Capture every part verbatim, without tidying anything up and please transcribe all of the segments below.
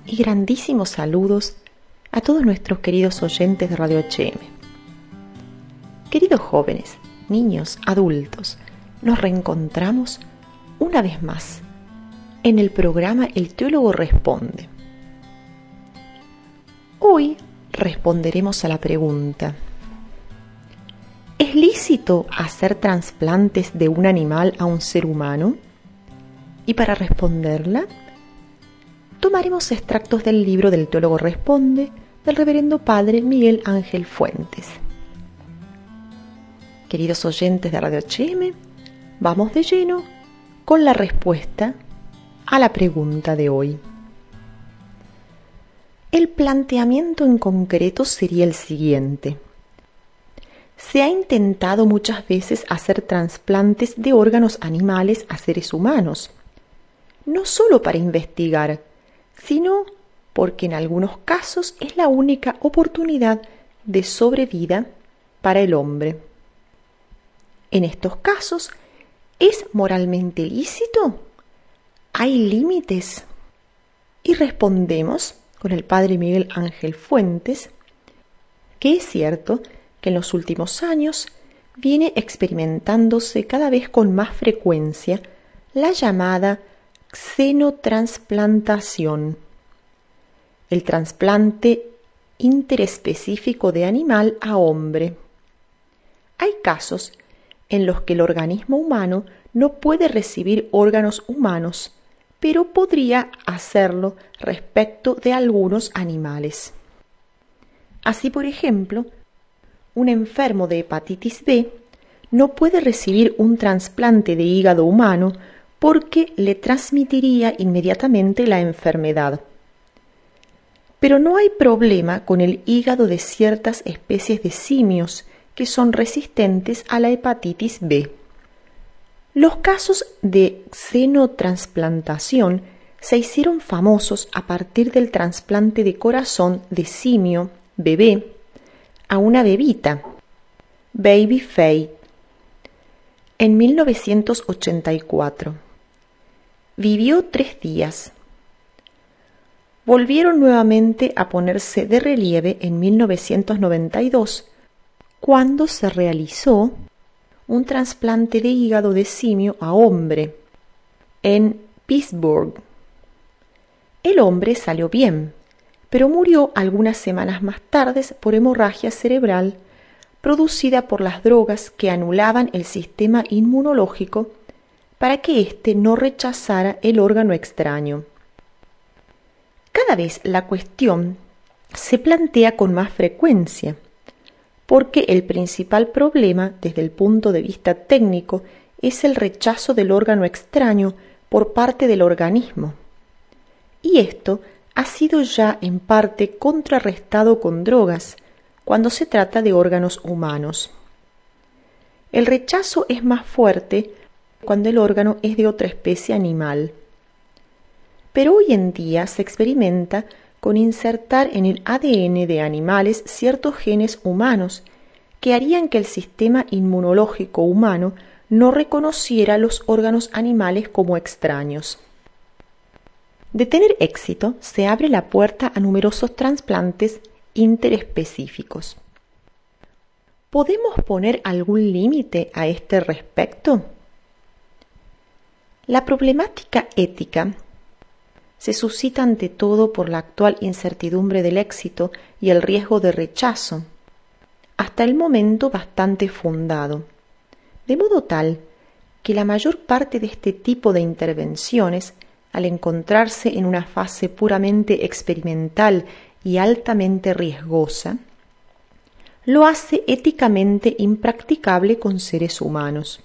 y grandísimos saludos a todos nuestros queridos oyentes de Radio H M. Queridos jóvenes, niños, adultos, nos reencontramos una vez más en el programa El Teólogo Responde. Hoy responderemos a la pregunta: ¿es lícito hacer trasplantes de un animal a un ser humano? Y para responderla, tomaremos extractos del libro del Teólogo Responde del Reverendo Padre Miguel Ángel Fuentes. Queridos oyentes de Radio H M, vamos de lleno con la respuesta a la pregunta de hoy. El planteamiento en concreto sería el siguiente. Se ha intentado muchas veces hacer trasplantes de órganos animales a seres humanos, no solo para investigar, sino porque en algunos casos es la única oportunidad de sobrevida para el hombre. En estos casos, ¿es moralmente lícito? ¿Hay límites? Y respondemos con el Padre Miguel Ángel Fuentes que es cierto que en los últimos años viene experimentándose cada vez con más frecuencia la llamada xenotransplantación, el trasplante interespecífico de animal a hombre. Hay casos en los que el organismo humano no puede recibir órganos humanos, pero podría hacerlo respecto de algunos animales. Así, por ejemplo, un enfermo de hepatitis B no puede recibir un trasplante de hígado humano porque le transmitiría inmediatamente la enfermedad. Pero no hay problema con el hígado de ciertas especies de simios que son resistentes a la hepatitis B. Los casos de xenotransplantación se hicieron famosos a partir del trasplante de corazón de simio bebé a una bebita, Baby Faith, en mil novecientos ochenta y cuatro. Vivió tres días. Volvieron nuevamente a ponerse de relieve en mil novecientos noventa y dos, cuando se realizó un trasplante de hígado de simio a hombre en Pittsburgh. El hombre salió bien, pero murió algunas semanas más tarde por hemorragia cerebral producida por las drogas que anulaban el sistema inmunológico para que éste no rechazara el órgano extraño. Cada vez la cuestión se plantea con más frecuencia, porque el principal problema desde el punto de vista técnico es el rechazo del órgano extraño por parte del organismo. Y esto ha sido ya en parte contrarrestado con drogas cuando se trata de órganos humanos. El rechazo es más fuerte cuando el órgano es de otra especie animal. Pero hoy en día se experimenta con insertar en el A D N de animales ciertos genes humanos que harían que el sistema inmunológico humano no reconociera los órganos animales como extraños. De tener éxito, se abre la puerta a numerosos trasplantes interespecíficos. ¿Podemos poner algún límite a este respecto? La problemática ética se suscita ante todo por la actual incertidumbre del éxito y el riesgo de rechazo, hasta el momento bastante fundado, de modo tal que la mayor parte de este tipo de intervenciones, al encontrarse en una fase puramente experimental y altamente riesgosa, lo hace éticamente impracticable con seres humanos.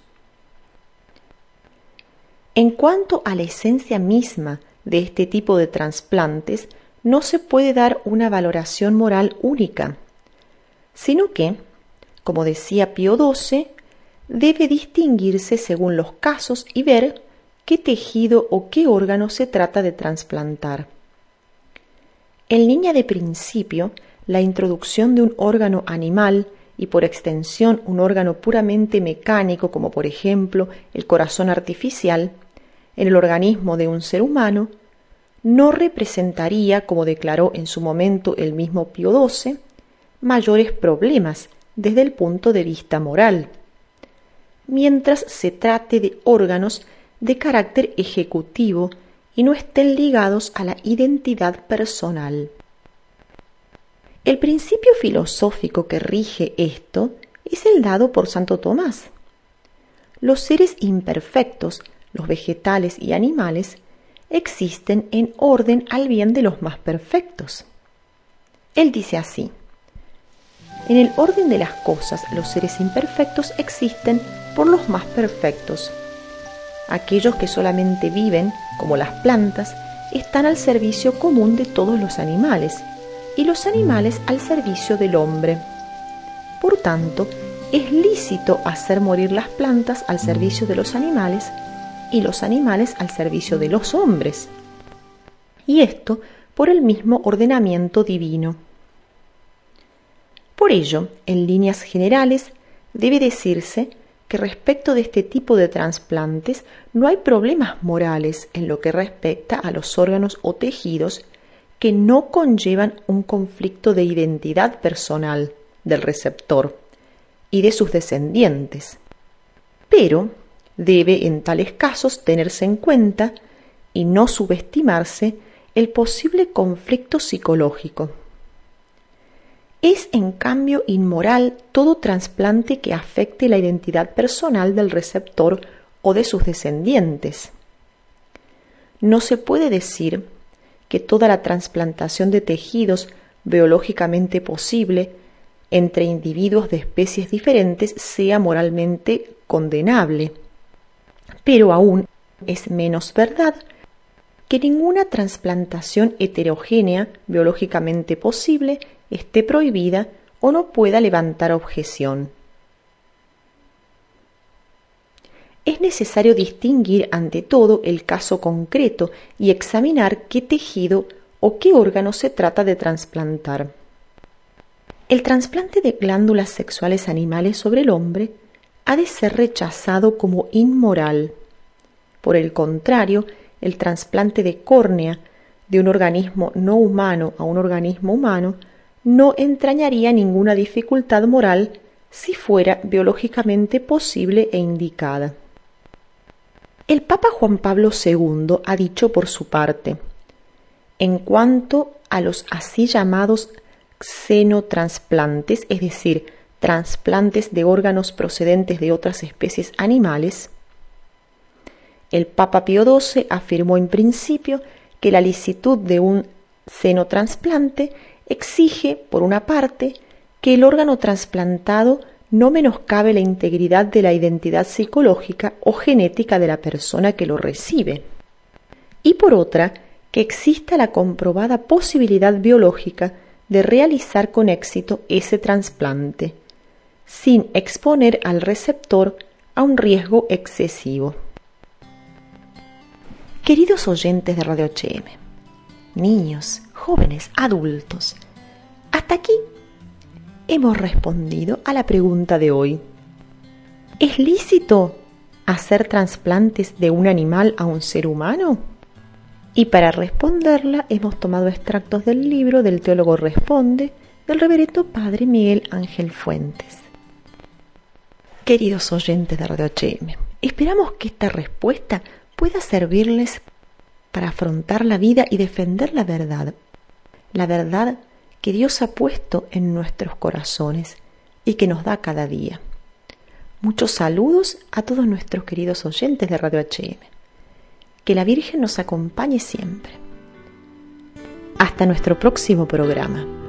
En cuanto a la esencia misma de este tipo de trasplantes, no se puede dar una valoración moral única, sino que, como decía Pío doce, debe distinguirse según los casos y ver qué tejido o qué órgano se trata de trasplantar. En línea de principio, la introducción de un órgano animal y por extensión un órgano puramente mecánico, como por ejemplo el corazón artificial, en el organismo de un ser humano, no representaría, como declaró en su momento el mismo Pío doce, mayores problemas desde el punto de vista moral, mientras se trate de órganos de carácter ejecutivo y no estén ligados a la identidad personal. El principio filosófico que rige esto es el dado por Santo Tomás. Los seres imperfectos, los vegetales y animales, existen en orden al bien de los más perfectos. Él dice así: en el orden de las cosas, los seres imperfectos existen por los más perfectos. Aquellos que solamente viven, como las plantas, están al servicio común de todos los animales, y los animales al servicio del hombre. Por tanto, es lícito hacer morir las plantas al servicio de los animales y los animales al servicio de los hombres, y esto por el mismo ordenamiento divino. Por ello, en líneas generales, debe decirse que respecto de este tipo de trasplantes no hay problemas morales en lo que respecta a los órganos o tejidos que no conllevan un conflicto de identidad personal del receptor y de sus descendientes, pero debe en tales casos tenerse en cuenta y no subestimarse el posible conflicto psicológico. Es en cambio inmoral todo trasplante que afecte la identidad personal del receptor o de sus descendientes. No se puede decir que toda la trasplantación de tejidos biológicamente posible entre individuos de especies diferentes sea moralmente condenable, pero aún es menos verdad que ninguna trasplantación heterogénea biológicamente posible esté prohibida o no pueda levantar objeción. Es necesario distinguir ante todo el caso concreto y examinar qué tejido o qué órgano se trata de trasplantar. El trasplante de glándulas sexuales animales sobre el hombre ha de ser rechazado como inmoral. Por el contrario, el trasplante de córnea de un organismo no humano a un organismo humano no entrañaría ninguna dificultad moral si fuera biológicamente posible e indicada. El Papa Juan Pablo segundo ha dicho por su parte: en cuanto a los así llamados xenotransplantes, es decir, trasplantes de órganos procedentes de otras especies animales, el Papa Pío doce afirmó en principio que la licitud de un xenotrasplante exige, por una parte, que el órgano trasplantado no menoscabe la integridad de la identidad psicológica o genética de la persona que lo recibe, y por otra, que exista la comprobada posibilidad biológica de realizar con éxito ese trasplante, sin exponer al receptor a un riesgo excesivo. Queridos oyentes de Radio H M, niños, jóvenes, adultos, hasta aquí hemos respondido a la pregunta de hoy. ¿Es lícito hacer trasplantes de un animal a un ser humano? Y para responderla hemos tomado extractos del libro del Teólogo Responde del Reverendo Padre Miguel Ángel Fuentes. Queridos oyentes de Radio H M, esperamos que esta respuesta pueda servirles para afrontar la vida y defender la verdad, la verdad que Dios ha puesto en nuestros corazones y que nos da cada día. Muchos saludos a todos nuestros queridos oyentes de Radio H M. Que la Virgen nos acompañe siempre. Hasta nuestro próximo programa.